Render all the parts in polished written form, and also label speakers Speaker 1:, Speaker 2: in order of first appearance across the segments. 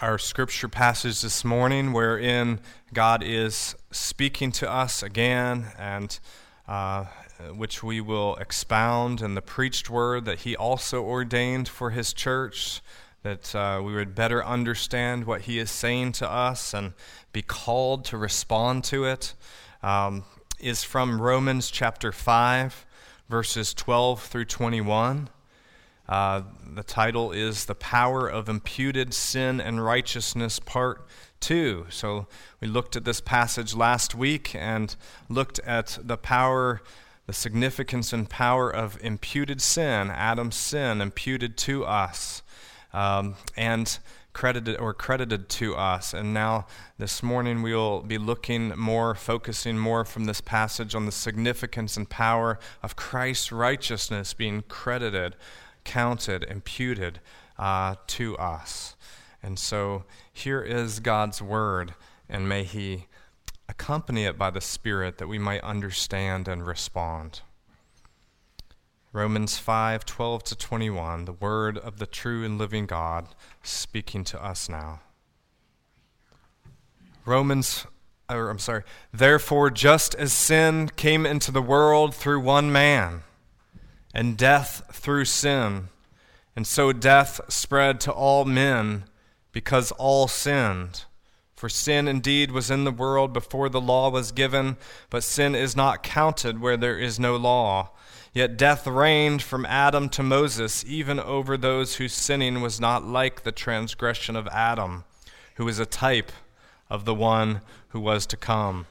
Speaker 1: our scripture passage this morning, wherein God is speaking to us again, and which we will expound in the preached word that He also ordained for His church, that we would better understand what He is saying to us and be called to respond to it, is from Romans chapter 5, verses 12 through 21. The title is The Power of Imputed Sin and Righteousness, Part 2. So we looked at this passage last week and looked at the significance and power of imputed sin, Adam's sin imputed to us, and credited to us. And now this morning we will be focusing more from this passage on the significance and power of Christ's righteousness being credited, counted, imputed to us. And so here is God's word, and may He accompany it by the Spirit that we might understand and respond. Romans 5:12 to 21, the word of the true and living God speaking to us now. Therefore, just as sin came into the world through one man, and death through sin, and so death spread to all men because all sinned. For sin indeed was in the world before the law was given, but sin is not counted where there is no law. Yet death reigned from Adam to Moses, even over those whose sinning was not like the transgression of Adam, who is a type of the one who was to come.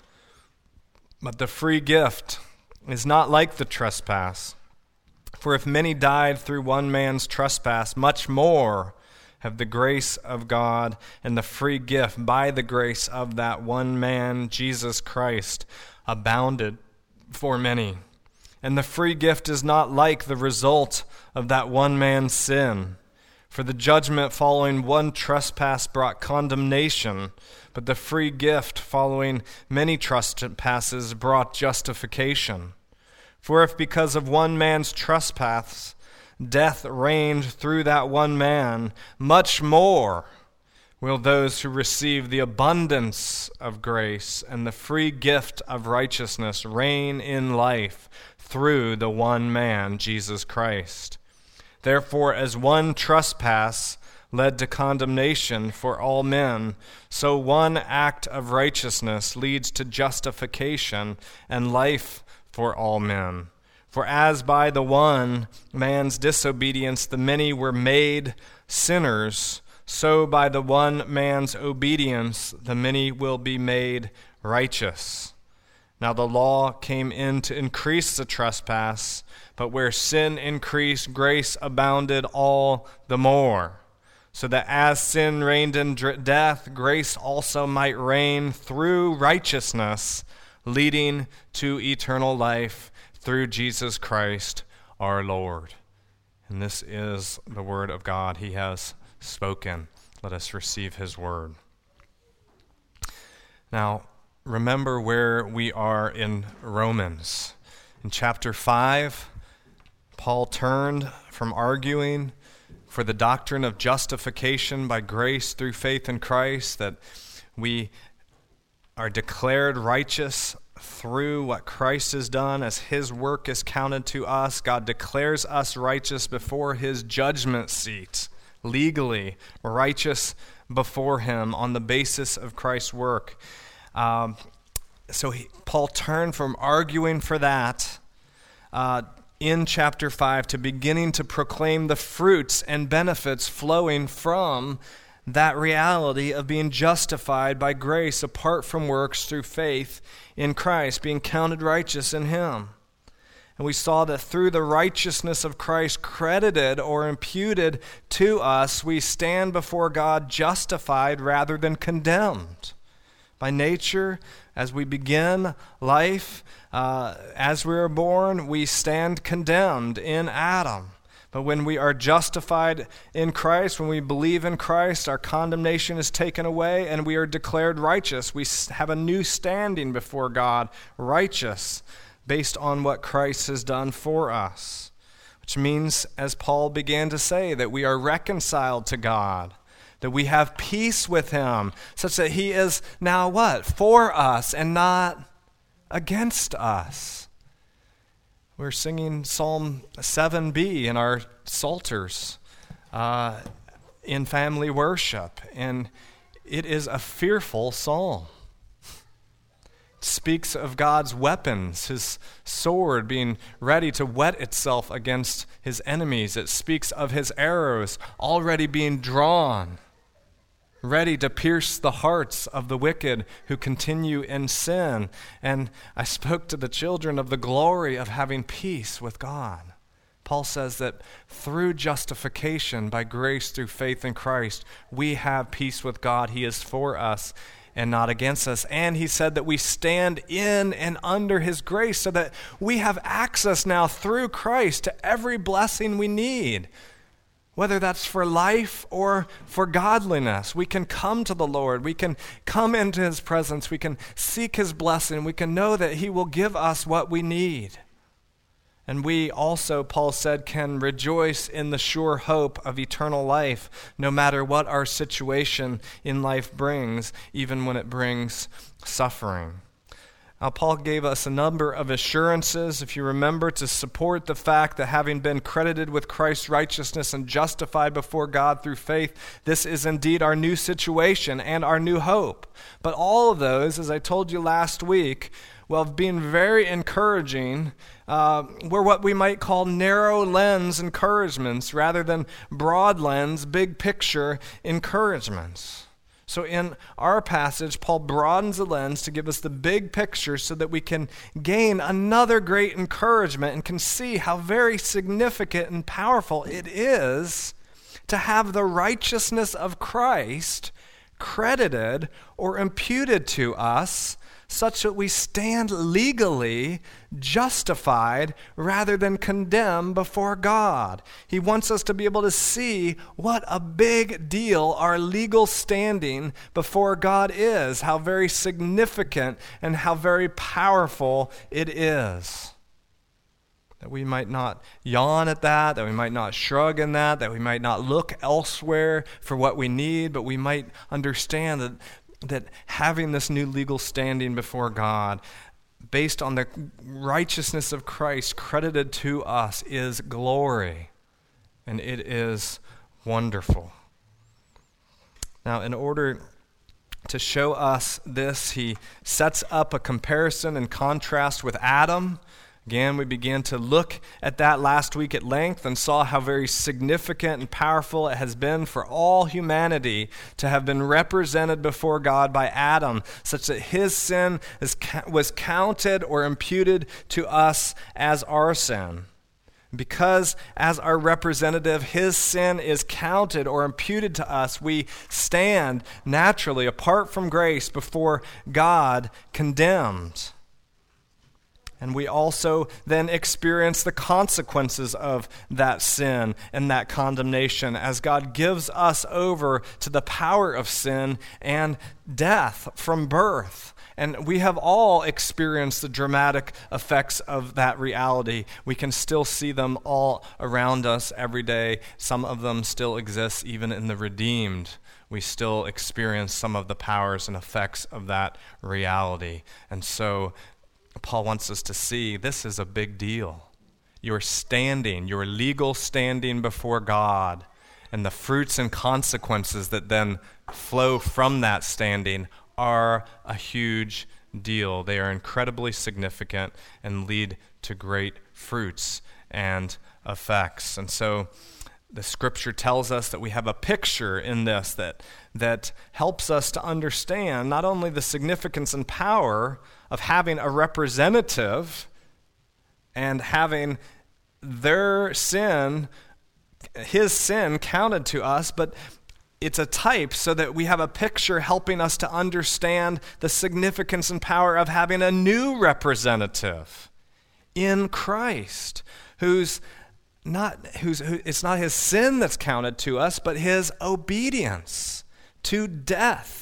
Speaker 1: But the free gift is not like the trespass. For if many died through one man's trespass, much more have the grace of God and the free gift by the grace of that one man, Jesus Christ, abounded for many. And the free gift is not like the result of that one man's sin. For the judgment following one trespass brought condemnation, but the free gift following many trespasses brought justification. For if because of one man's trespass death reigned through that one man, much more will those who receive the abundance of grace and the free gift of righteousness reign in life through the one man, Jesus Christ. Therefore, as one trespass led to condemnation for all men, so one act of righteousness leads to justification and life for all men. For as by the one man's disobedience the many were made sinners, so by the one man's obedience the many will be made righteous. Now the law came in to increase the trespass, but where sin increased, grace abounded all the more. So that as sin reigned in death, grace also might reign through righteousness, leading to eternal life through Jesus Christ our Lord. And this is the word of God. He has spoken. Let us receive His word. Now, remember where we are in Romans. In chapter 5, Paul turned from arguing for the doctrine of justification by grace through faith in Christ, that we are declared righteous through what Christ has done as His work is counted to us. God declares us righteous before His judgment seat, legally righteous before Him on the basis of Christ's work. Paul turned from arguing for that in chapter 5 to beginning to proclaim the fruits and benefits flowing from that reality of being justified by grace apart from works through faith in Christ, being counted righteous in Him. And we saw that through the righteousness of Christ credited or imputed to us, we stand before God justified rather than condemned. By nature, as we begin life, as we are born, we stand condemned in Adam. But when we are justified in Christ, when we believe in Christ, our condemnation is taken away and we are declared righteous. We have a new standing before God, righteous, based on what Christ has done for us. Which means, as Paul began to say, that we are reconciled to God, that we have peace with him, such that he is now what? For us and not against us. We're singing Psalm 7b in our Psalters in family worship, and it is a fearful psalm. It speaks of God's weapons, his sword being ready to whet itself against his enemies. It speaks of his arrows already being drawn, ready to pierce the hearts of the wicked who continue in sin. And I spoke to the children of the glory of having peace with God. Paul says that through justification by grace through faith in Christ, we have peace with God. He is for us and not against us. And he said that we stand in and under his grace so that we have access now through Christ to every blessing we need. Whether that's for life or for godliness, we can come to the Lord. We can come into his presence. We can seek his blessing. We can know that he will give us what we need. And we also, Paul said, can rejoice in the sure hope of eternal life, no matter what our situation in life brings, even when it brings suffering. Now, Paul gave us a number of assurances, if you remember, to support the fact that having been credited with Christ's righteousness and justified before God through faith, this is indeed our new situation and our new hope. But all of those, as I told you last week, well, being very encouraging, were what we might call narrow lens encouragements rather than broad lens, big picture encouragements. So in our passage, Paul broadens the lens to give us the big picture so that we can gain another great encouragement and can see how very significant and powerful it is to have the righteousness of Christ credited or imputed to us such that we stand legally justified rather than condemned before God. He wants us to be able to see what a big deal our legal standing before God is, how very significant and how very powerful it is. That we might not yawn at that we might not shrug in that we might not look elsewhere for what we need, but we might understand that having this new legal standing before God based on the righteousness of Christ credited to us is glory, and it is wonderful. Now, in order to show us this, he sets up a comparison and contrast with Adam. Again, we began to look at that last week at length and saw how very significant and powerful it has been for all humanity to have been represented before God by Adam, such that his sin was counted or imputed to us as our sin. Because as our representative, his sin is counted or imputed to us, we stand naturally, apart from grace, before God condemned. And we also then experience the consequences of that sin and that condemnation as God gives us over to the power of sin and death from birth. And we have all experienced the dramatic effects of that reality. We can still see them all around us every day. Some of them still exist even in the redeemed. We still experience some of the powers and effects of that reality. And so Paul wants us to see this is a big deal. Your standing, your legal standing before God, and the fruits and consequences that then flow from that standing are a huge deal. They are incredibly significant and lead to great fruits and effects. And so the scripture tells us that we have a picture in this that helps us to understand not only the significance and power of having a representative and having their sin, his sin counted to us, but it's a type so that we have a picture helping us to understand the significance and power of having a new representative in Christ, it's not his sin that's counted to us, but his obedience to death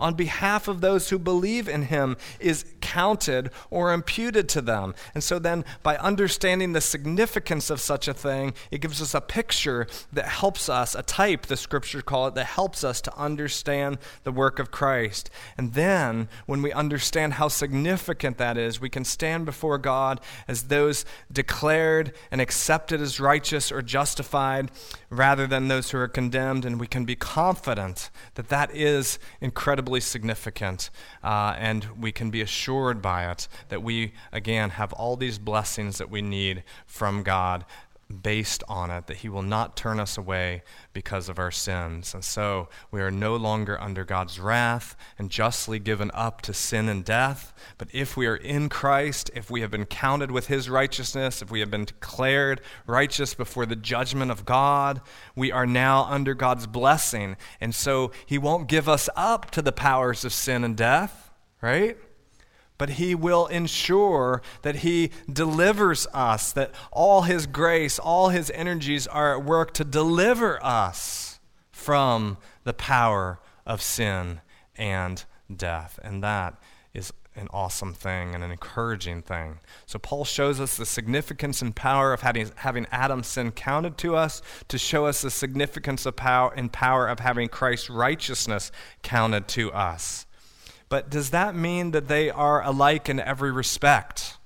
Speaker 1: on behalf of those who believe in him is counted or imputed to them. And so then by understanding the significance of such a thing, it gives us a picture that helps us, a type, the scriptures call it, that helps us to understand the work of Christ. And then when we understand how significant that is, we can stand before God as those declared and accepted as righteous or justified rather than those who are condemned, and we can be confident that that is incredibly significant, and we can be assured by it that we, again, have all these blessings that we need from God based on it, that he will not turn us away because of our sins. And so we are no longer under God's wrath and justly given up to sin and death. But if we are in Christ, if we have been counted with his righteousness, if we have been declared righteous before the judgment of God, we are now under God's blessing. And so he won't give us up to the powers of sin and death, right? But he will ensure that he delivers us, that all his grace, all his energies are at work to deliver us from the power of sin and death. And that is an awesome thing and an encouraging thing. So Paul shows us the significance and power of having Adam's sin counted to us, to show us the significance of power of having Christ's righteousness counted to us. But does that mean that they are alike in every respect?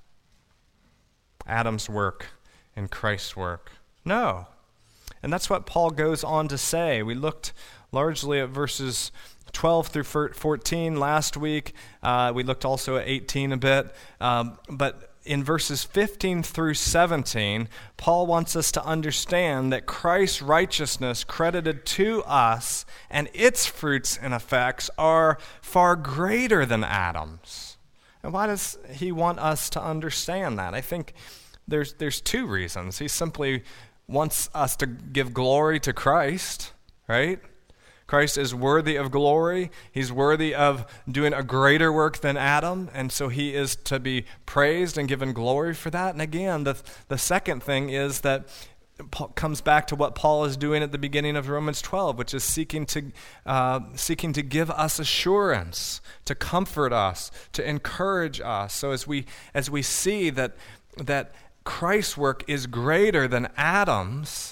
Speaker 1: Adam's work and Christ's work? No. And that's what Paul goes on to say. We looked largely at verses 12 through 14 last week. We looked also at 18 a bit. But in verses 15 through 17, Paul wants us to understand that Christ's righteousness credited to us and its fruits and effects are far greater than Adam's. And why does he want us to understand that? I think there's two reasons. He simply wants us to give glory to Christ, right? Christ is worthy of glory. He's worthy of doing a greater work than Adam, and so he is to be praised and given glory for that. And again, the second thing is that comes back to what Paul is doing at the beginning of Romans 12, which is seeking to give us assurance, to comfort us, to encourage us. So as we see that Christ's work is greater than Adam's,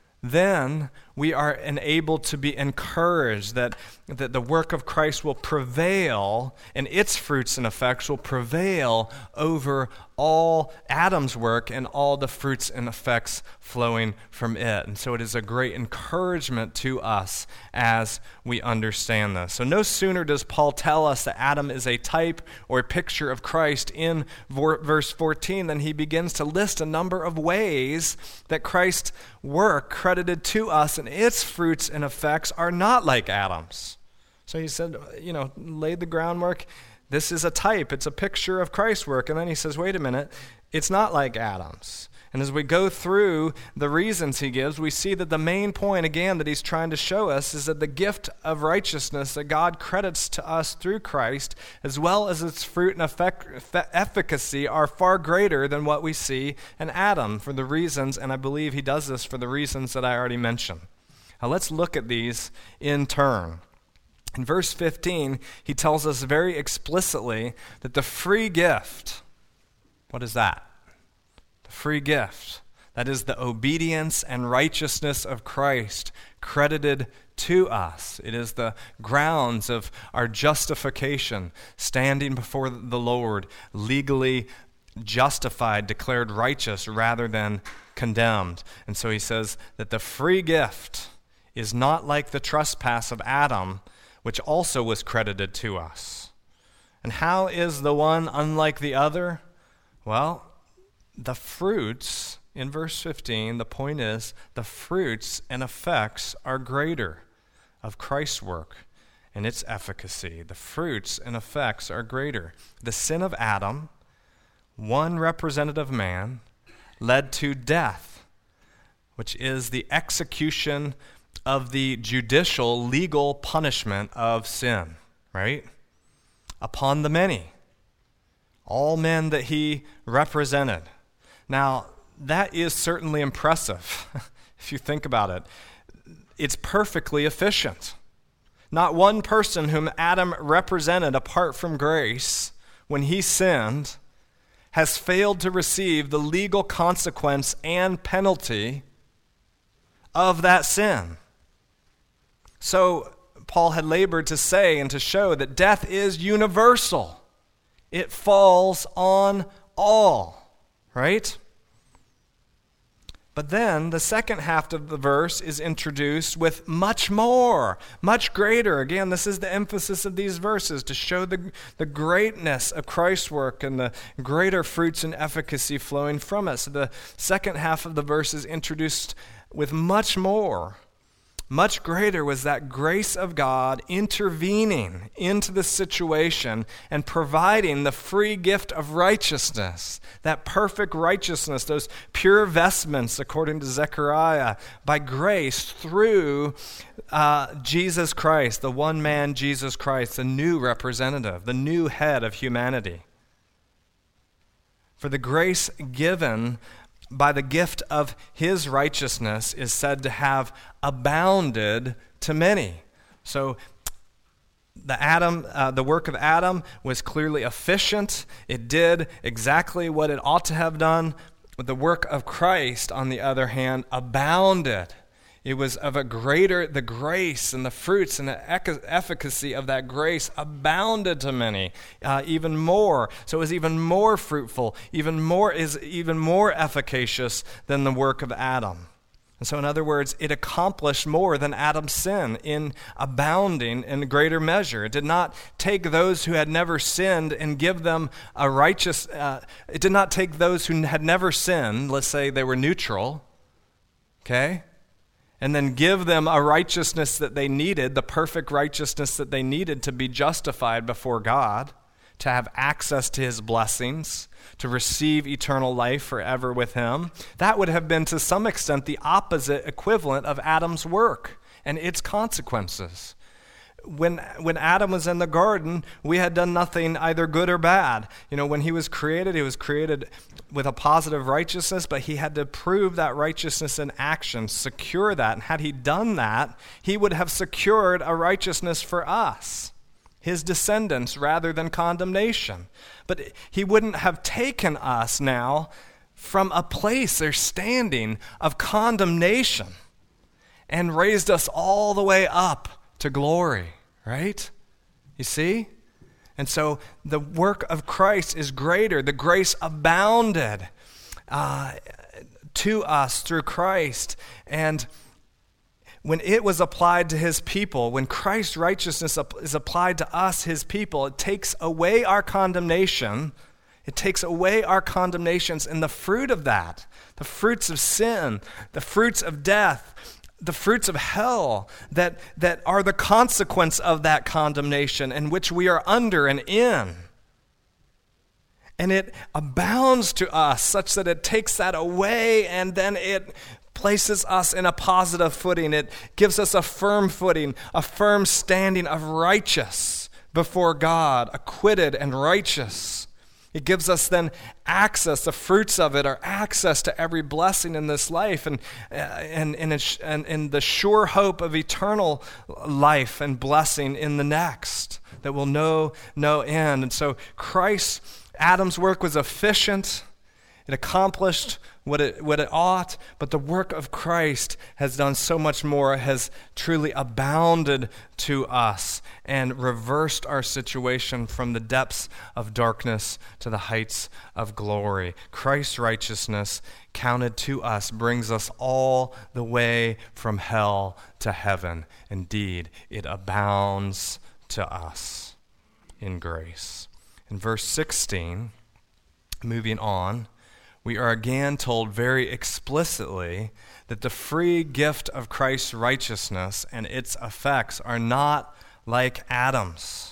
Speaker 1: then we are enabled to be encouraged that the work of Christ will prevail and its fruits and effects will prevail over all Adam's work and all the fruits and effects flowing from it. And so it is a great encouragement to us as we understand this. So no sooner does Paul tell us that Adam is a type or a picture of Christ in verse 14 than he begins to list a number of ways that Christ's work credited to us and its fruits and effects are not like Adam's. So he said, laid the groundwork. This is a type. It's a picture of Christ's work. And then he says, wait a minute, it's not like Adam's. And as we go through the reasons he gives, we see that the main point, again, that he's trying to show us is that the gift of righteousness that God credits to us through Christ, as well as its fruit and efficacy, are far greater than what we see in Adam for the reasons, and I believe he does this for the reasons that I already mentioned. Now let's look at these in turn. In verse 15, he tells us very explicitly that the free gift, what is that? The free gift, that is the obedience and righteousness of Christ credited to us. It is the grounds of our justification, standing before the Lord, legally justified, declared righteous rather than condemned. And so he says that the free gift is not like the trespass of Adam, which also was credited to us. And how is the one unlike the other? Well, the fruits, in verse 15, the point is, the fruits and effects are greater of Christ's work and its efficacy. The fruits and effects are greater. The sin of Adam, one representative man, led to death, which is the execution of the judicial, legal punishment of sin, right? Upon the many, all men that he represented. Now, that is certainly impressive, if you think about it. It's perfectly efficient. Not one person whom Adam represented apart from grace when he sinned has failed to receive the legal consequence and penalty of that sin. So Paul had labored to say and to show that death is universal. It falls on all, right? But then the second half of the verse is introduced with much more, much greater. Again, this is the emphasis of these verses, to show the greatness of Christ's work and the greater fruits and efficacy flowing from it. So the second half of the verse is introduced with much more. Much greater was that grace of God intervening into the situation and providing the free gift of righteousness, that perfect righteousness, those pure vestments, according to Zechariah, by grace through Jesus Christ, the one man Jesus Christ, the new representative, the new head of humanity. For the grace given by the gift of his righteousness is said to have abounded to many. So the work of Adam was clearly efficient. It did exactly what it ought to have done. But the work of Christ, on the other hand, abounded. It was of the grace and the fruits and the efficacy of that grace abounded to many, even more. So it was even more fruitful, even more efficacious than the work of Adam. And so in other words, it accomplished more than Adam's sin in abounding in greater measure. It did not take those who had never sinned and give them a righteous, it did not take those who had never sinned, let's say they were neutral, okay? And then give them a righteousness that they needed, the perfect righteousness that they needed to be justified before God, to have access to his blessings, to receive eternal life forever with him. That would have been to some extent the opposite equivalent of Adam's work and its consequences. When Adam was in the garden, we had done nothing either good or bad. When he was created with a positive righteousness, but he had to prove that righteousness in action, secure that. And had he done that, he would have secured a righteousness for us, his descendants, rather than condemnation. But he wouldn't have taken us now from a place or standing of condemnation and raised us all the way up to glory, right? You see? And so the work of Christ is greater. The grace abounded to us through Christ. And when it was applied to his people, when Christ's righteousness is applied to us, his people, it takes away our condemnation. It takes away our condemnations, and the fruit of that, the fruits of sin, the fruits of death, the fruits of hell that are the consequence of that condemnation in which we are under and in. And it abounds to us such that it takes that away, and then it places us in a positive footing. It gives us a firm footing, a firm standing of righteous before God, acquitted and righteous. It gives us then access, the fruits of it are access to every blessing in this life and the sure hope of eternal life and blessing in the next that will know no end. And so Adam's work was efficient. It accomplished what it ought, but the work of Christ has done so much more, has truly abounded to us and reversed our situation from the depths of darkness to the heights of glory. Christ's righteousness counted to us brings us all the way from hell to heaven. Indeed, it abounds to us in grace. In verse 16, moving on, we are again told very explicitly that the free gift of Christ's righteousness and its effects are not like Adam's.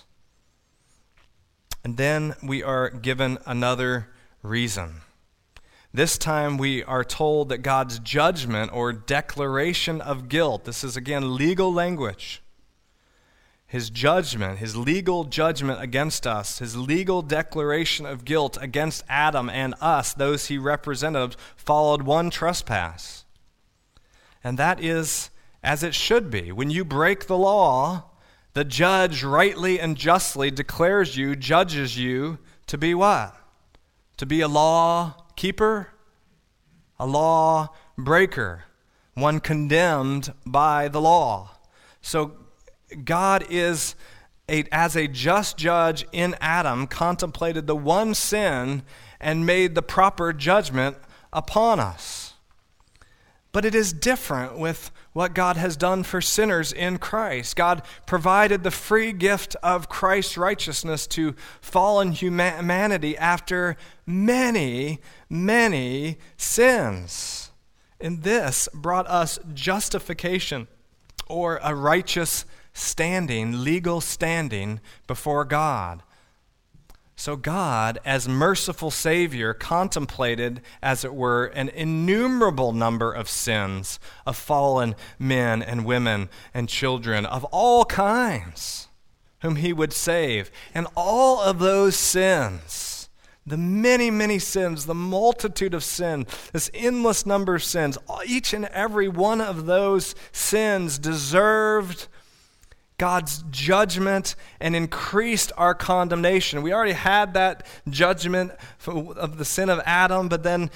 Speaker 1: And then we are given another reason. This time we are told that God's judgment or declaration of guilt, this is again legal language, his judgment, his legal judgment against us, his legal declaration of guilt against Adam and us, those he represented, followed one trespass. And that is as it should be. When you break the law, The judge rightly and justly declares you, judges you to be what? To be a law keeper, a law breaker, one condemned by the law. So God is, as a just judge in Adam, contemplated the one sin and made the proper judgment upon us. But it is different with what God has done for sinners in Christ. God provided the free gift of Christ's righteousness to fallen humanity after many, many sins. And this brought us justification, or a righteous standing, legal standing before God. So God, as merciful Savior, contemplated, as it were, an innumerable number of sins of fallen men and women and children of all kinds, whom he would save. And all of those sins, the many, many sins, the multitude of sin, this endless number of sins, each and every one of those sins deserved God's judgment and increased our condemnation. We already had that judgment of the sin of Adam, but then,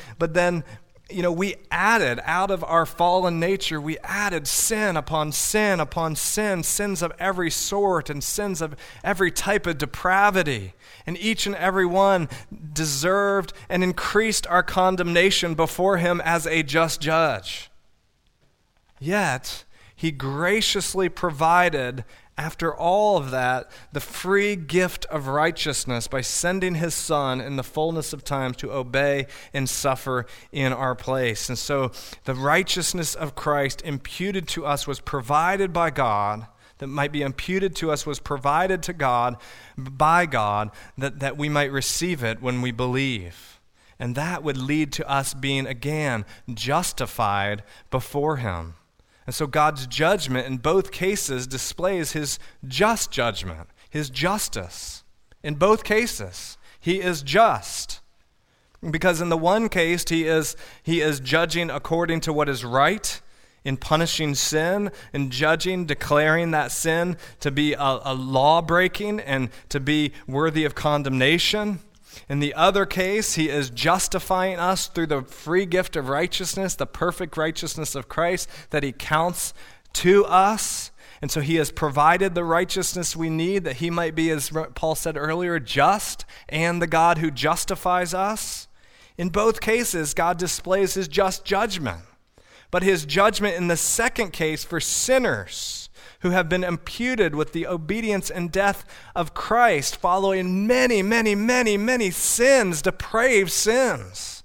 Speaker 1: we added, out of our fallen nature, we added sin upon sin upon sin, sins of every sort and sins of every type of depravity. And each and every one deserved and increased our condemnation before him as a just judge. Yet, he graciously provided, after all of that, the free gift of righteousness by sending his Son in the fullness of time to obey and suffer in our place. And so the righteousness of Christ imputed to us was provided by God, that might be imputed to us was provided to God, by God, that we might receive it when we believe. And that would lead to us being, again, justified before him. And so God's judgment in both cases displays his just judgment, his justice. In both cases, he is just. Because in the one case, he is judging according to what is right, in punishing sin, in judging, declaring that sin to be a law-breaking and to be worthy of condemnation. In the other case, he is justifying us through the free gift of righteousness, the perfect righteousness of Christ that he counts to us. And so he has provided the righteousness we need that he might be, as Paul said earlier, just and the God who justifies us. In both cases, God displays his just judgment. But his judgment in the second case for sinners who have been imputed with the obedience and death of Christ following many, many, many, many sins, depraved sins,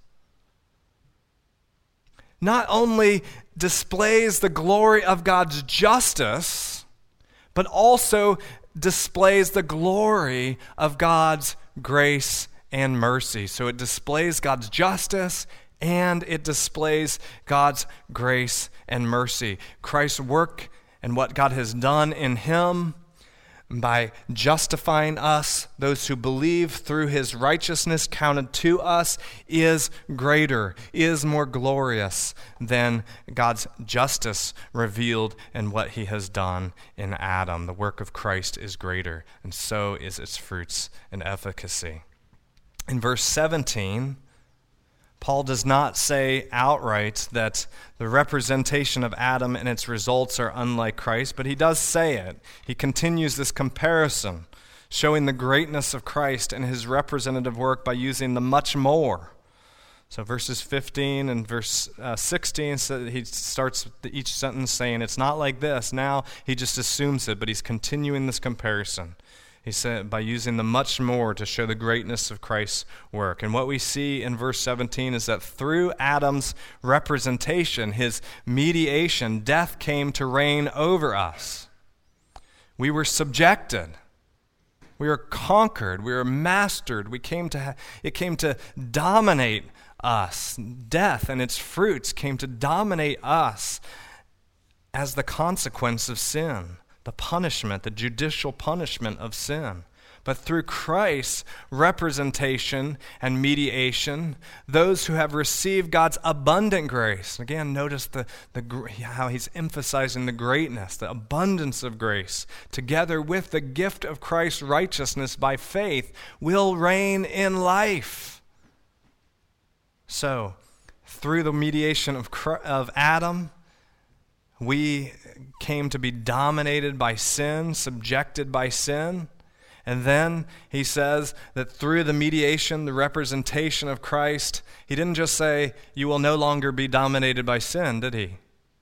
Speaker 1: not only displays the glory of God's justice, but also displays the glory of God's grace and mercy. So it displays God's justice and it displays God's grace and mercy. Christ's work and what God has done in him by justifying us, those who believe through his righteousness counted to us, is greater, is more glorious than God's justice revealed in what he has done in Adam. The work of Christ is greater, and so is its fruits and efficacy. In verse 17, Paul does not say outright that the representation of Adam and its results are unlike Christ, but he does say it. He continues this comparison, showing the greatness of Christ and his representative work by using the much more. So verses 15 and verse 16, so he starts each sentence saying, it's not like this. Now he just assumes it, but he's continuing this comparison. He said by using the much more to show the greatness of Christ's work. And what we see in verse 17 is that through Adam's representation, his mediation, death came to reign over us. We were subjected. We were conquered. We were mastered. It came to dominate us. Death and its fruits came to dominate us as the consequence of sin. The punishment, the judicial punishment of sin. but through Christ's representation and mediation, those who have received God's abundant grace. Again, notice how he's emphasizing the greatness, the abundance of grace, together with the gift of Christ's righteousness by faith, will reign in life. So, through the mediation of Adam, we came to be dominated by sin, subjected by sin. And then he says that through the mediation, the representation of Christ, he didn't just say, you will no longer be dominated by sin, did he?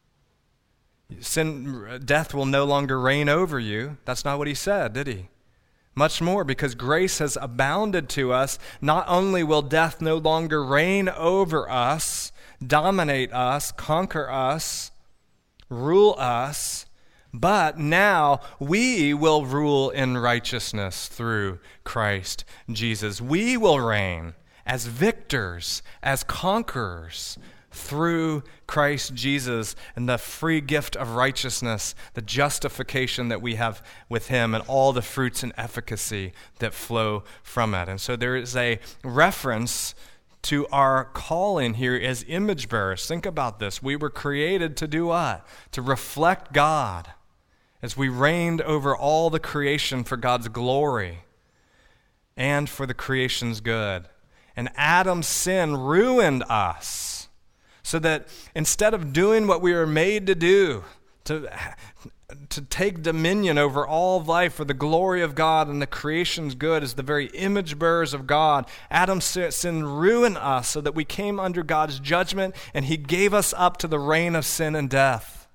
Speaker 1: Death will no longer reign over you. That's not what he said, did he? Much more, because grace has abounded to us, not only will death no longer reign over us, dominate us, conquer us, rule us, but now we will rule in righteousness through Christ Jesus. We will reign as victors, as conquerors through Christ Jesus and the free gift of righteousness, the justification that we have with him, and all the fruits and efficacy that flow from it. And so there is a reference to our calling here as image bearers. Think about this. We were created to do what? To reflect God as we reigned over all the creation for God's glory and for the creation's good. And Adam's sin ruined us, so that instead of doing what we were made to do, to take dominion over all of life for the glory of God and the creation's good as the very image bearers of God, Adam's sin ruined us so that we came under God's judgment, and he gave us up to the reign of sin and death.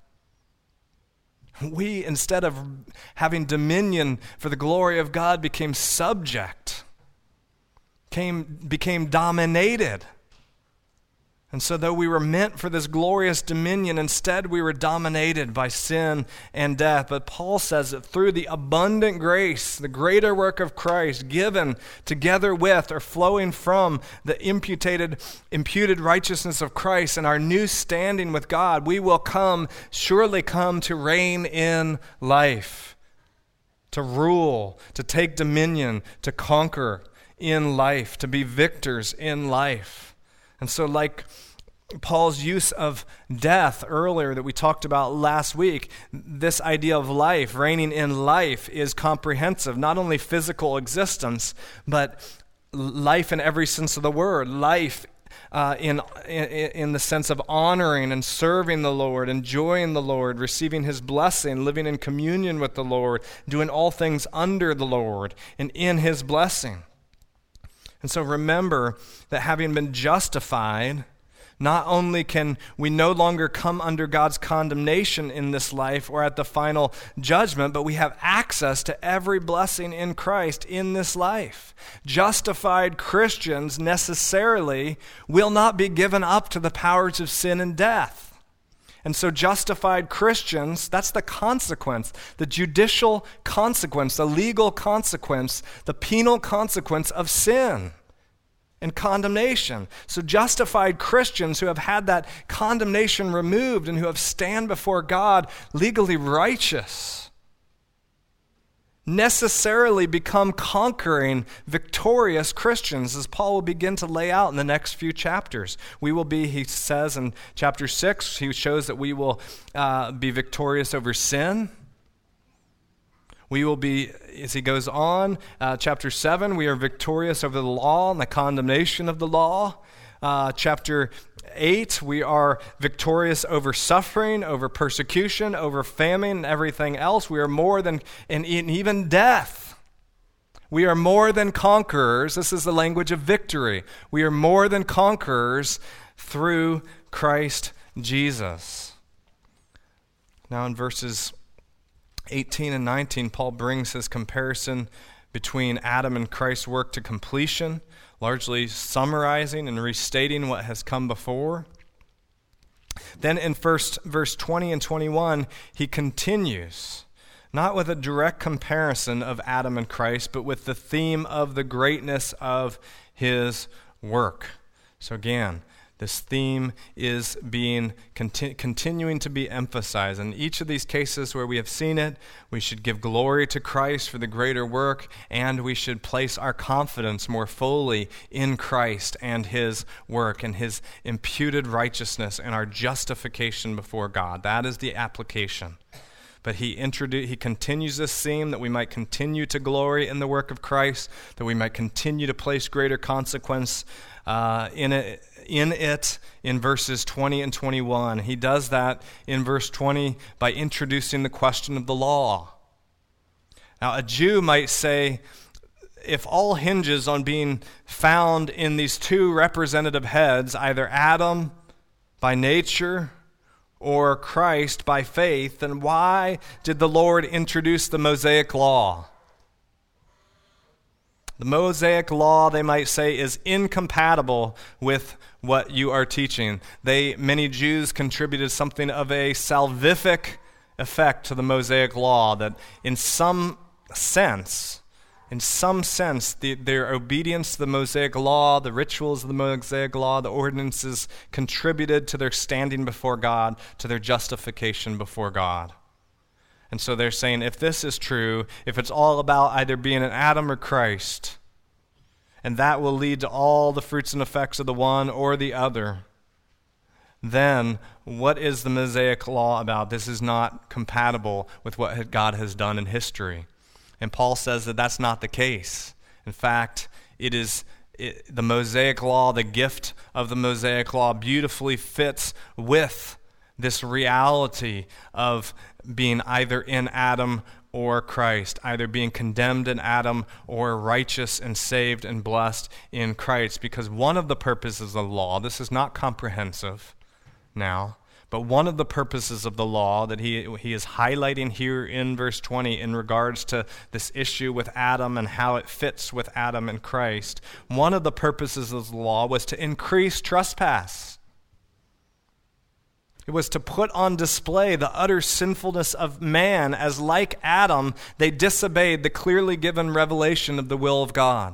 Speaker 1: We, instead of having dominion for the glory of God, became subject, became dominated. And so though we were meant for this glorious dominion, instead we were dominated by sin and death. But Paul says that through the abundant grace, the greater work of Christ, given together with or flowing from the imputed righteousness of Christ and our new standing with God, we will surely come to reign in life, to rule, to take dominion, to conquer in life, to be victors in life. And so like Paul's use of death earlier that we talked about last week, this idea of life, reigning in life, is comprehensive. Not only physical existence, but life in every sense of the word. Life in the sense of honoring and serving the Lord, enjoying the Lord, receiving his blessing, living in communion with the Lord, doing all things under the Lord and in his blessing. And so remember that having been justified, not only can we no longer come under God's condemnation in this life or at the final judgment, but we have access to every blessing in Christ in this life. Justified Christians necessarily will not be given up to the powers of sin and death. And so justified Christians, that's the consequence, the judicial consequence, the legal consequence, the penal consequence of sin and condemnation. So justified Christians who have had that condemnation removed and who have stand before God legally righteous necessarily become conquering, victorious Christians, as Paul will begin to lay out in the next few chapters. We will be, he says in chapter 6, he shows that we will be victorious over sin. We will be, as he goes on, chapter 7, we are victorious over the law and the condemnation of the law. Chapter 8, we are victorious over suffering, over persecution, over famine, and everything else. We are more than, and even death. We are more than conquerors. This is the language of victory. We are more than conquerors through Christ Jesus. Now in verses 18 and 19, Paul brings his comparison between Adam and Christ's work to completion, largely summarizing and restating what has come before. Then in verse 20 and 21, he continues, not with a direct comparison of Adam and Christ, but with the theme of the greatness of his work. So again, This theme is being continuing to be emphasized. In each of these cases where we have seen it, we should give glory to Christ for the greater work, and we should place our confidence more fully in Christ and his work and his imputed righteousness and our justification before God. That is the application. But he continues this theme that we might continue to glory in the work of Christ, that we might continue to place greater consequence in it in verses 20 and 21. He does that in verse 20 by introducing the question of the law. Now, a Jew might say, if all hinges on being found in these two representative heads, either Adam by nature or Christ by faith, then why did the Lord introduce the Mosaic law? The Mosaic law, they might say, is incompatible with what you are teaching. Many Jews contributed something of a salvific effect to the Mosaic law, that in some sense, their obedience to the Mosaic law, the rituals of the Mosaic law, the ordinances contributed to their standing before God, to their justification before God. And so they're saying, if this is true, if it's all about either being an Adam or Christ, and that will lead to all the fruits and effects of the one or the other, then what is the Mosaic law about? This is not compatible with what God has done in history. And Paul says that that's not the case. In fact, the Mosaic law, the gift of the Mosaic law beautifully fits with this reality of being either in Adam or Christ, either being condemned in Adam or righteous and saved and blessed in Christ. Because one of the purposes of the law, this is not comprehensive now, but one of the purposes of the law that he is highlighting here in verse 20 in regards to this issue with Adam and how it fits with Adam and Christ, one of the purposes of the law was to increase trespass. It was to put on display the utter sinfulness of man, as like Adam, they disobeyed the clearly given revelation of the will of God.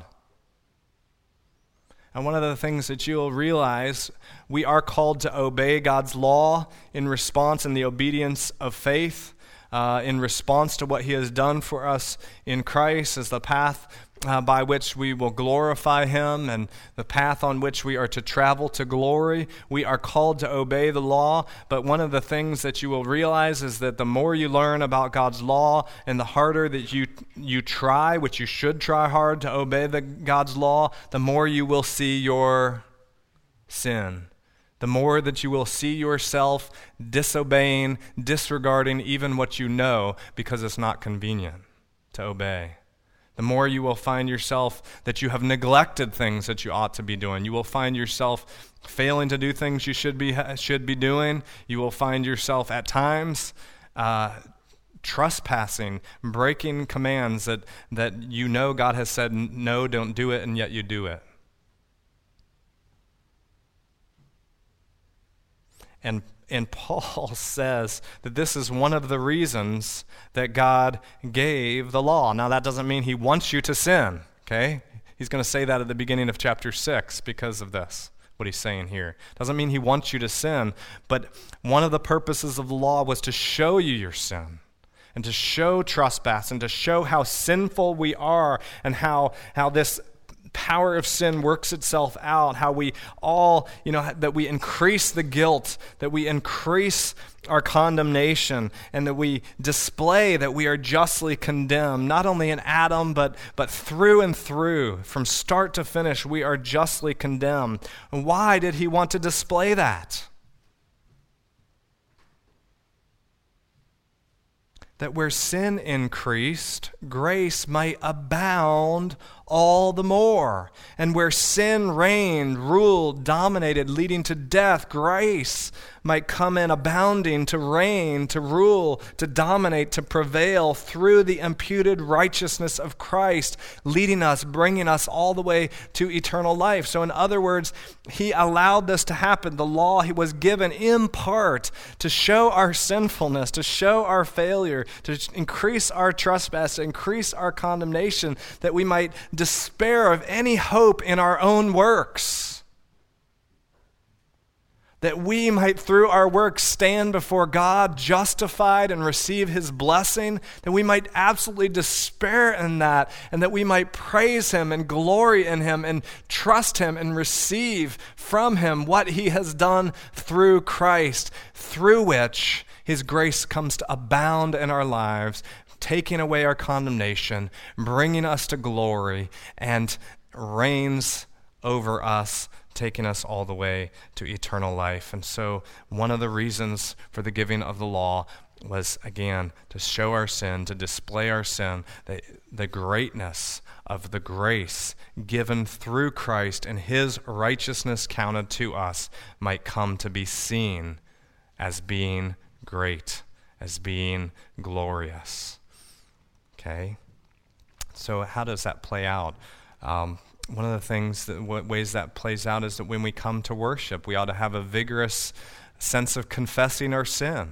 Speaker 1: And one of the things that you'll realize, we are called to obey God's law in response in the obedience of faith, in response to what he has done for us in Christ as the path by which we will glorify him and the path on which we are to travel to glory. We are called to obey the law, but one of the things that you will realize is that the more you learn about God's law and the harder that you try, which you should try hard to obey God's law, the more you will see your sin. The more that you will see yourself disobeying, disregarding even what you know because it's not convenient to obey. The more you will find yourself that you have neglected things that you ought to be doing. You will find yourself failing to do things you should be doing. You will find yourself at times trespassing, breaking commands that you know God has said, no, don't do it, and yet you do it. And Paul says that this is one of the reasons that God gave the law. Now, that doesn't mean he wants you to sin, okay? He's going to say that at the beginning of chapter 6 because of this, what he's saying here. Doesn't mean he wants you to sin, but one of the purposes of the law was to show you your sin and to show trespass and to show how sinful we are and how this power of sin works itself out, how we all, that we increase the guilt, that we increase our condemnation, and that we display that we are justly condemned, not only in Adam, but through and through, from start to finish, we are justly condemned. And why did he want to display that? That where sin increased, grace might abound all the more. And where sin reigned, ruled, dominated, leading to death, grace might come in abounding to reign, to rule, to dominate, to prevail through the imputed righteousness of Christ, leading us, bringing us all the way to eternal life. So in other words, he allowed this to happen. The law he was given in part to show our sinfulness, to show our failure, to increase our trespass, increase our condemnation, that we might despair of any hope in our own works. that we might, through our works, stand before God justified and receive his blessing, that we might absolutely despair in that, and that we might praise him and glory in him and trust him and receive from him what he has done through Christ, through which his grace comes to abound in our lives, taking away our condemnation, bringing us to glory, and reigns over us, taking us all the way to eternal life. And so one of the reasons for the giving of the law was, again, to show our sin, to display our sin, the greatness of the grace given through Christ and his righteousness counted to us might come to be seen as being great, as being glorious. Okay? So how does that play out? One of the ways that plays out is that when we come to worship, we ought to have a vigorous sense of confessing our sin.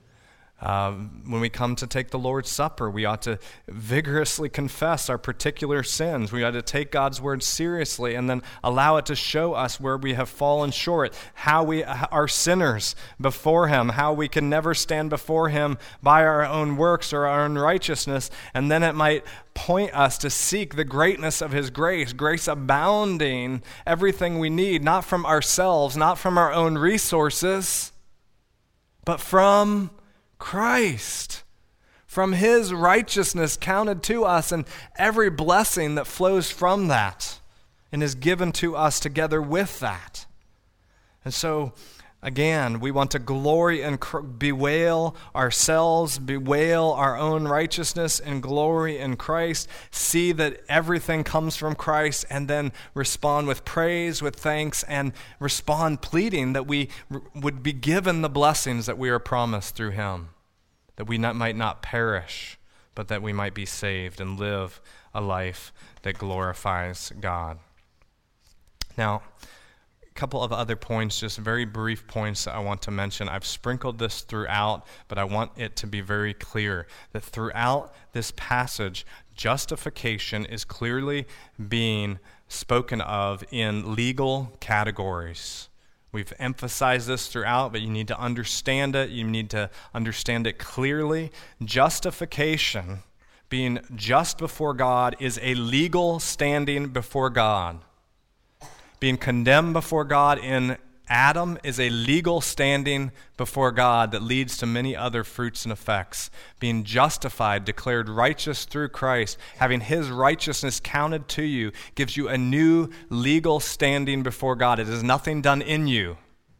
Speaker 1: When we come to take the Lord's Supper, we ought to vigorously confess our particular sins. We ought to take God's word seriously and then allow it to show us where we have fallen short, how we are sinners before him, how we can never stand before him by our own works or our own righteousness, and then it might point us to seek the greatness of his grace, grace abounding, everything we need, not from ourselves, not from our own resources, but from Christ, from his righteousness counted to us, and every blessing that flows from that and is given to us together with that. And so, again, we want to glory and bewail ourselves, bewail our own righteousness, and glory in Christ, see that everything comes from Christ, and then respond with praise, with thanks, and respond pleading that we would be given the blessings that we are promised through him, that we might not perish, but that we might be saved and live a life that glorifies God. Now, couple of other points, just very brief points that I want to mention. I've sprinkled this throughout, but I want it to be very clear that throughout this passage, justification is clearly being spoken of in legal categories. We've emphasized this throughout, but you need to understand it. You need to understand it clearly. Justification, being just before God, is a legal standing before God. Being condemned before God in Adam is a legal standing before God that leads to many other fruits and effects. Being justified, declared righteous through Christ, having his righteousness counted to you, gives you a new legal standing before God. It is nothing done in you.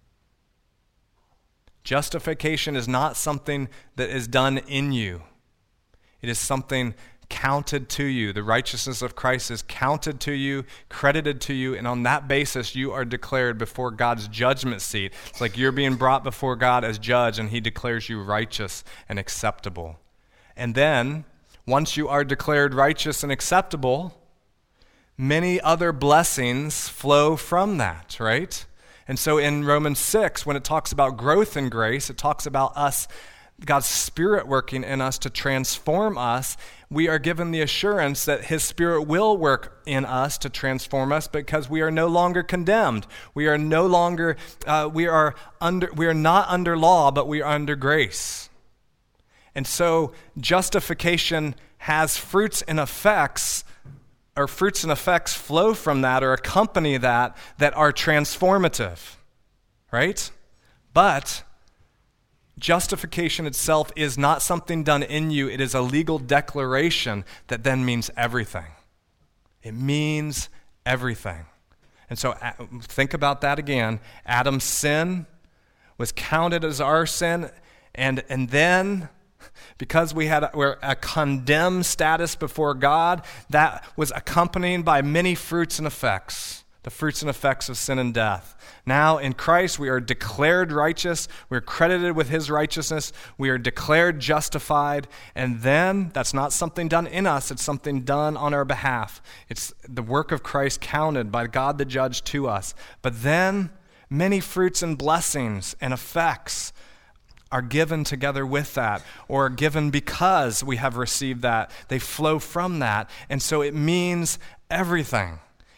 Speaker 1: Justification is not something that is done in you. It is something counted to you. The righteousness of Christ is counted to you, credited to you, and on that basis you are declared before God's judgment seat. It's like you're being brought before God as judge, and he declares you righteous and acceptable. And then, once you are declared righteous and acceptable, many other blessings flow from that, right? And so in Romans 6, when it talks about growth in grace, it talks about us, God's Spirit working in us to transform us. We are given the assurance that his Spirit will work in us to transform us because we are no longer condemned. We are no longer, we are not under law, but we are under grace. And so justification has fruits and effects, or fruits and effects flow from that or accompany that are transformative, right? But justification itself is not something done in you. It is a legal declaration that then means everything. It means everything. And so think about that again. Adam's sin was counted as our sin, and then because we're a condemned status before God, that was accompanied by many fruits and effects, the fruits and effects of sin and death. Now in Christ we are declared righteous, we're credited with his righteousness, we are declared justified, and then that's not something done in us, it's something done on our behalf. It's the work of Christ counted by God the judge to us. But then many fruits and blessings and effects are given together with that, or given because we have received that. They flow from that, and so it means everything.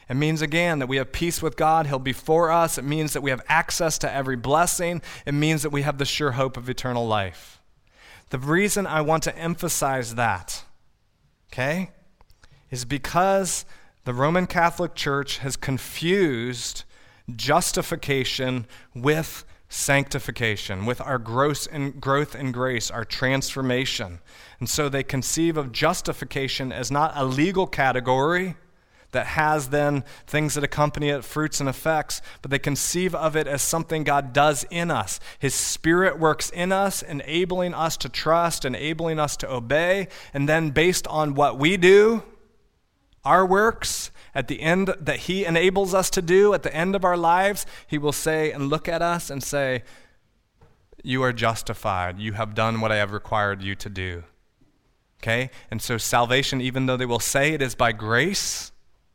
Speaker 1: It means, again, that we have peace with God. He'll be for us. It means that we have access to every blessing. It means that we have the sure hope of eternal life. The reason I want to emphasize that, okay, is because the Roman Catholic Church has confused justification with sanctification, with our growth in grace, our transformation. And so they conceive of justification as not a legal category that has then things that accompany it, fruits and effects, but they conceive of it as something God does in us. His Spirit works in us, enabling us to trust, enabling us to obey, and then based on what we do, our works, at the end that he enables us to do, at the end of our lives, he will say and look at us and say, you are justified. You have done what I have required you to do. Okay? And so salvation, even though they will say it is by grace,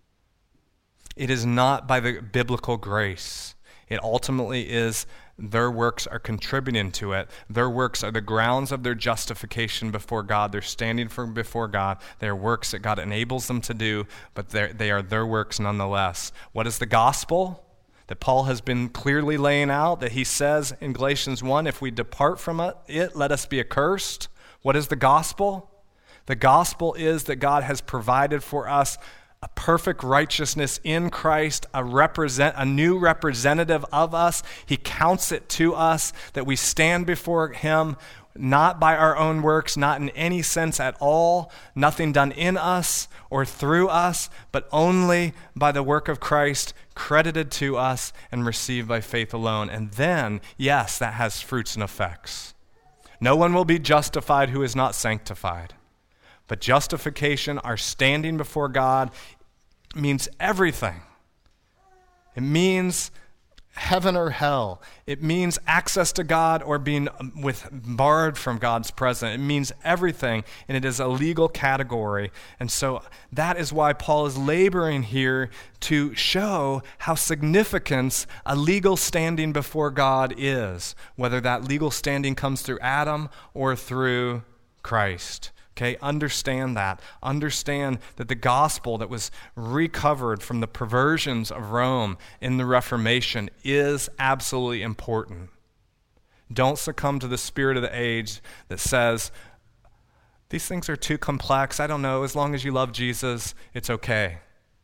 Speaker 1: it is not by the biblical grace. It ultimately is their works are contributing to it. Their works are the grounds of their justification before God. They're standing before God. They are works that God enables them to do, but they are their works nonetheless. What is the gospel that Paul has been clearly laying out, that he says in Galatians 1, if we depart from it, let us be accursed? What is the gospel? The gospel is that God has provided for us a perfect righteousness in Christ, a new representative of us. He counts it to us that we stand before him not by our own works, not in any sense at all, nothing done in us or through us, but only by the work of Christ credited to us and received by faith alone. And then, yes, that has fruits and effects. No one will be justified who is not sanctified. But justification, our standing before God, means everything. It means heaven or hell. It means access to God or being barred from God's presence. It means everything, and it is a legal category. And so that is why Paul is laboring here to show how significant a legal standing before God is, whether that legal standing comes through Adam or through Christ. Okay, understand that. Understand that the gospel that was recovered from the perversions of Rome in the Reformation is absolutely important. Don't succumb to the spirit of the age that says, these things are too complex. I don't know. As long as you love Jesus, it's okay.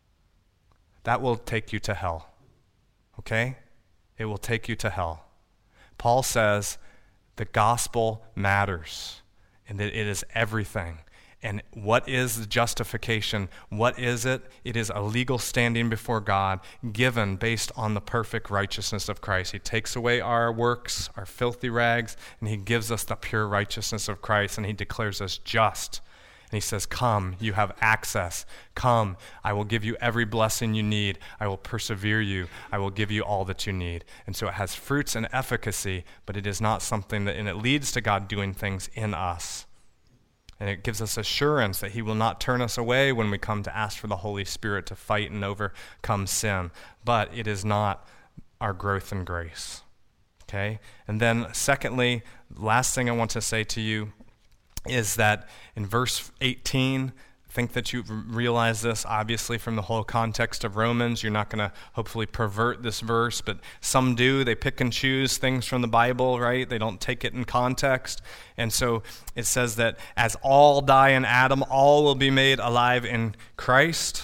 Speaker 1: That will take you to hell. Okay? It will take you to hell. Paul says the gospel matters. And that it is everything. And what is the justification? What is it? It is a legal standing before God given based on the perfect righteousness of Christ. He takes away our works, our filthy rags, and he gives us the pure righteousness of Christ, and he declares us just. And he says, come, you have access. Come, I will give you every blessing you need. I will persevere you. I will give you all that you need. And so it has fruits and efficacy, but it is not something that, and it leads to God doing things in us. And it gives us assurance that he will not turn us away when we come to ask for the Holy Spirit to fight and overcome sin. But it is not our growth in grace. Okay? And then secondly, last thing I want to say to you is that in verse 18, I think that you realize this, obviously, from the whole context of Romans. You're not going to hopefully pervert this verse, but some do. They pick and choose things from the Bible, right? They don't take it in context. And so it says that as all die in Adam, all will be made alive in Christ.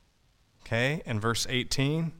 Speaker 1: Okay, in verse 18.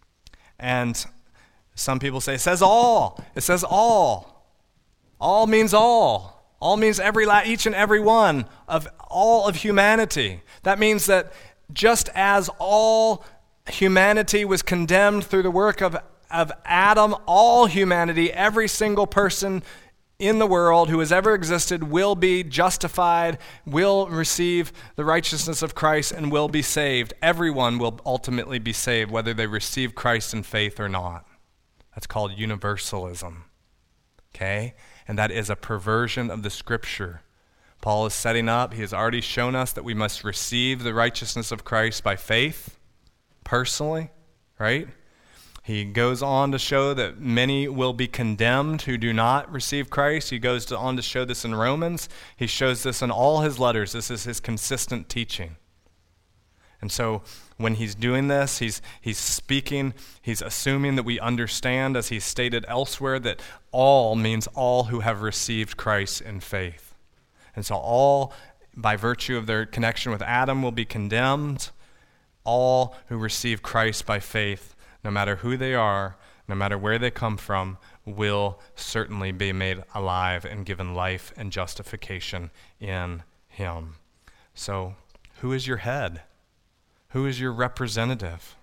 Speaker 1: And some people say, it says all. It says all. All means all. All means each and every one of all of humanity. That means that just as all humanity was condemned through the work of Adam, all humanity, every single person in the world who has ever existed will be justified, will receive the righteousness of Christ, and will be saved. Everyone will ultimately be saved, whether they receive Christ in faith or not. That's called universalism. Okay? And that is a perversion of the Scripture. Paul is setting up, he has already shown us that we must receive the righteousness of Christ by faith, personally, right? He goes on to show that many will be condemned who do not receive Christ. He goes on to show this in Romans. He shows this in all his letters. This is his consistent teaching. And so when he's doing this, he's speaking, he's assuming that we understand, as he's stated elsewhere, that all means all who have received Christ in faith. And so all, by virtue of their connection with Adam, will be condemned. All who receive Christ by faith, no matter who they are, no matter where they come from, will certainly be made alive and given life and justification in him. So, who is your head? Who is your representative?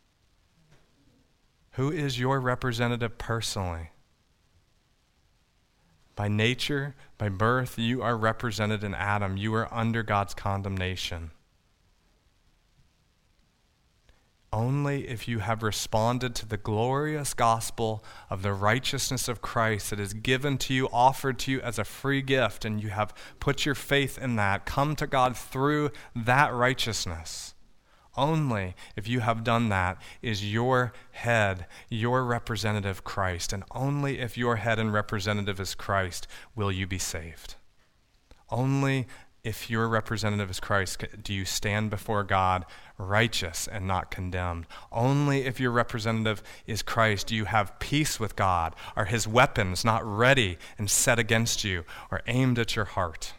Speaker 1: Who is your representative personally? By nature, by birth, you are represented in Adam. You are under God's condemnation. Only if you have responded to the glorious gospel of the righteousness of Christ that is given to you, offered to you as a free gift, and you have put your faith in that, come to God through that righteousness. Only if you have done that is your head, your representative Christ, and only if your head and representative is Christ will you be saved. Only if your representative is Christ do you stand before God righteous and not condemned. Only if your representative is Christ do you have peace with God. Are his weapons not ready and set against you or aimed at your heart?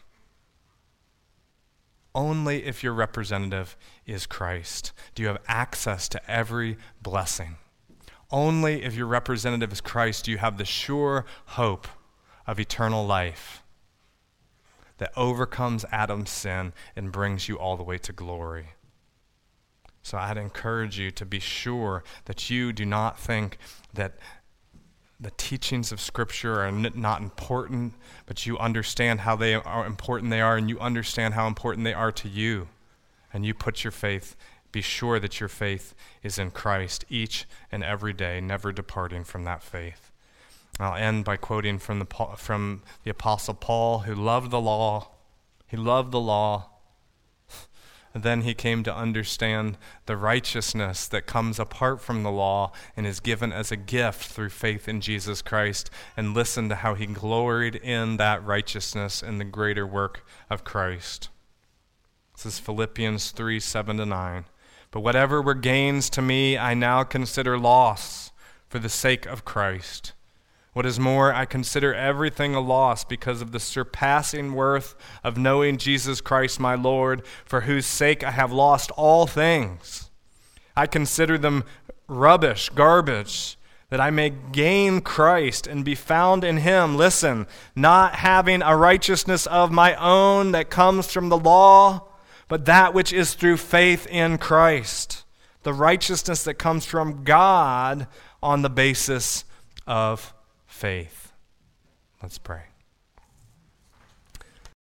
Speaker 1: Only if your representative is Christ do you have access to every blessing. Only if your representative is Christ do you have the sure hope of eternal life that overcomes Adam's sin and brings you all the way to glory. So I'd encourage you to be sure that you do not think that the teachings of Scripture are not important, but you understand how they are important they are, and you understand how important they are to you. And you put your faith, be sure that your faith is in Christ each and every day, never departing from that faith. I'll end by quoting from the Apostle Paul, who loved the law. He loved the law. Then he came to understand the righteousness that comes apart from the law and is given as a gift through faith in Jesus Christ, and listen to how he gloried in that righteousness and the greater work of Christ. This is Philippians 3:7-9. But whatever were gains to me, I now consider loss for the sake of Christ. What is more, I consider everything a loss because of the surpassing worth of knowing Jesus Christ my Lord, for whose sake I have lost all things. I consider them rubbish, garbage, that I may gain Christ and be found in him. Listen, not having a righteousness of my own that comes from the law, but that which is through faith in Christ, the righteousness that comes from God on the basis of faith. Let's pray.